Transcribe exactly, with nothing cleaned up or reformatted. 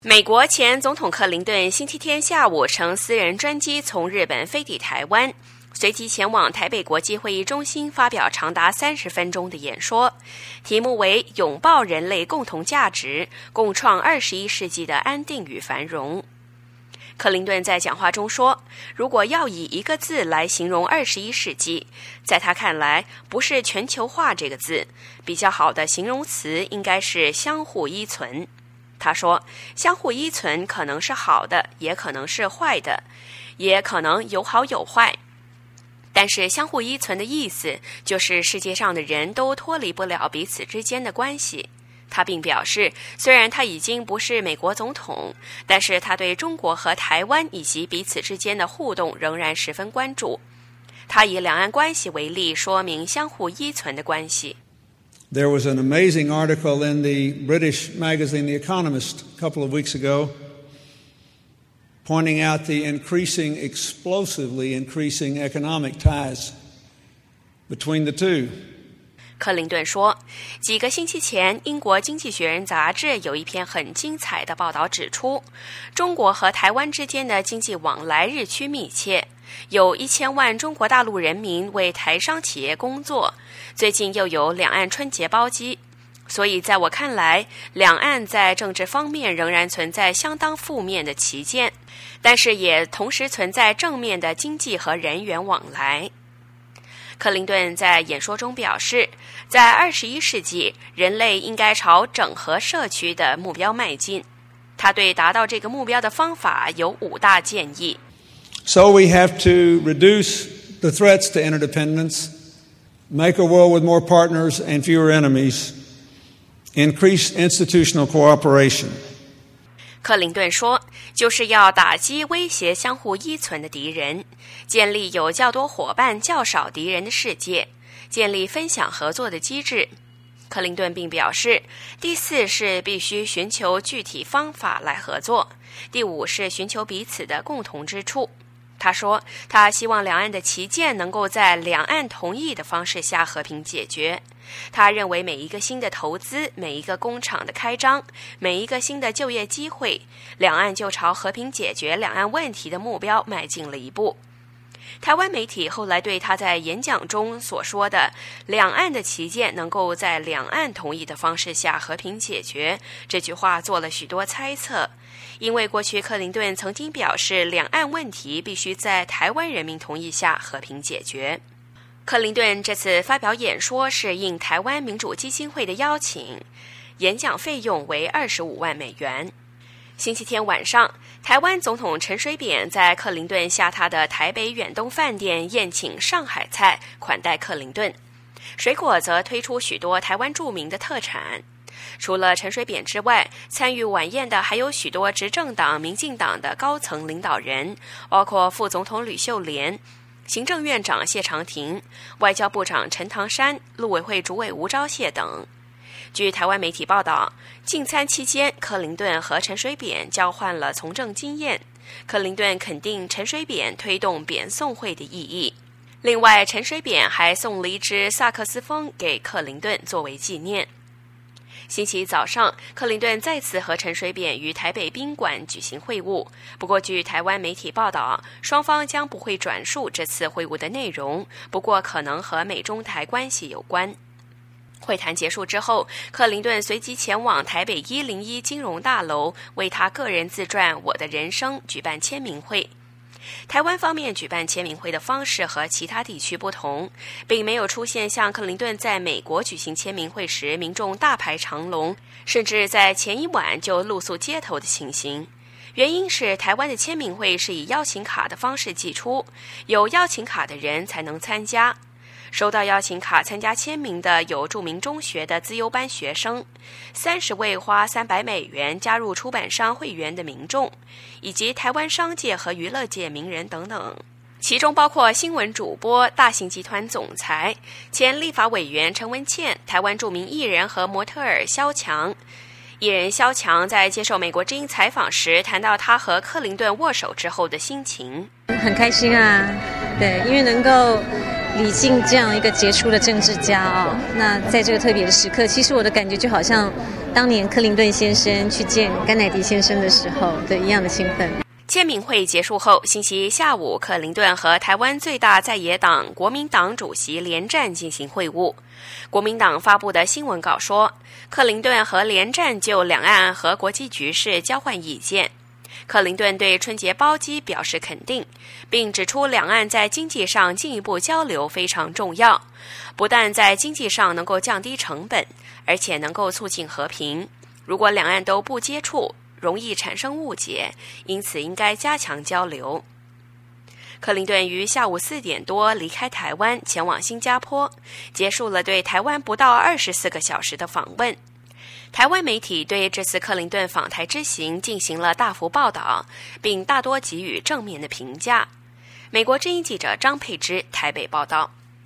美国前总统克林顿星期天下午乘私人专机从日本飞抵台湾，随即前往台北国际会议中心发表长达三十分钟的演说，题目为“拥抱人类共同价值，共创二十一世纪的安定与繁荣”。克林顿在讲话中说，如果要以一个字来形容二十一世纪，在他看来，不是全球化这个字，比较好的形容词应该是相互依存。他说，相互依存可能是好的，也可能是坏的，也可能有好有坏。但是相互依存的意思就是世界上的人都脱离不了彼此之间的关系。他并表示，虽然他已经不是美国总统，但是他对中国和台湾以及彼此之间的互动仍然十分关注。他以两岸关系为例，说明相互依存的关系。 There was an amazing article in the British magazine The Economist a couple of weeks ago pointing out the increasing, explosively increasing economic ties between the two. 克林顿说，几个星期前，英国经济学人杂志有一篇很精彩的报道指出，中国和台湾之间的经济往来日趋密切，有一千万中国大陆人民为台商企业工作，最近又有两岸春节包机，所以在我看来，两岸在政治方面仍然存在相当负面的歧见，但是也同时存在正面的经济和人员往来。克林顿在演说中表示，在二十一世纪，人类应该朝整合社区的目标迈进。他对达到这个目标的方法有五大建议。 So we have to reduce the threats to interdependence, make a world with more partners and fewer enemies, increase institutional cooperation. 克林顿说，就是要打击威胁相互依存的敌人，建立有较多伙伴较少敌人的世界，建立分享合作的机制。克林顿并表示，第四是必须寻求具体方法来合作，第五是寻求彼此的共同之处。他说，他希望两岸的歧见能够在两岸同意的方式下和平解决。他认为每一个新的投资，每一个工厂的开张，每一个新的就业机会，两岸就朝和平解决两岸问题的目标迈进了一步。台湾媒体后来对他在演讲中所说的两岸的歧见能够在两岸同意的方式下和平解决这句话做了许多猜测，因为过去克林顿曾经表示两岸问题必须在台湾人民同意下和平解决。克林顿这次发表演说是应台湾民主基金会的邀请，演讲费用为二十五万美元。星期天晚上，台湾总统陈水扁在克林顿下榻的台北远东饭店宴请上海菜款待克林顿，水果则推出许多台湾著名的特产。除了陈水扁之外，参与晚宴的还有许多执政党民进党的高层领导人，包括副总统吕秀莲、行政院长谢长廷、外交部长陈唐山、陆委会主委吴钊燮等。据台湾媒体报道，进餐期间，克林顿和陈水扁交换了从政经验。克林顿肯定陈水扁推动扁送会的意义。另外，陈水扁还送了一支萨克斯风给克林顿作为纪念。星期一早上，克林顿再次和陈水扁于台北宾馆举行会晤。不过，据台湾媒体报道，双方将不会转述这次会晤的内容，不过可能和美中台关系有关。会谈结束之后，克林顿随即前往台北一零一金融大楼，为他个人自传《我的人生》举办签名会。台湾方面举办签名会的方式和其他地区不同，并没有出现像克林顿在美国举行签名会时民众大排长龙，甚至在前一晚就露宿街头的情形。原因是台湾的签名会是以邀请卡的方式寄出，有邀请卡的人才能参加。收到邀请卡参加签名的有著名中学的资优班学生，三十位花三百美元加入出版商会员的民众，以及台湾商界和娱乐界名人等等，其中包括新闻主播、大型集团总裁、前立法委员陈文茜、台湾著名艺人和模特儿萧强。艺人萧强在接受美国之音采访时谈到他和克林顿握手之后的心情。 很开心啊，对，因为能够李靖这样一个杰出的政治家啊，那在这个特别的时刻，其实我的感觉就好像当年克林顿先生去见甘乃迪先生的时候的一样的兴奋。 签名会结束后，星期一下午，克林顿和台湾最大在野党国民党主席连战进行会晤。国民党发布的新闻稿说，克林顿和连战就两岸和国际局势交换意见。克林顿对春节包机表示肯定，并指出两岸在经济上进一步交流非常重要，不但在经济上能够降低成本，而且能够促进和平。如果两岸都不接触，容易产生误解，因此应该加强交流。克林顿于下午四点多离开台湾，前往新加坡，结束了对台湾不到二十四个小时的访问。台湾媒体对这次克林顿访台之行进行了大幅报道，并大多给予正面的评价。美国之音记者张佩芝台北报道。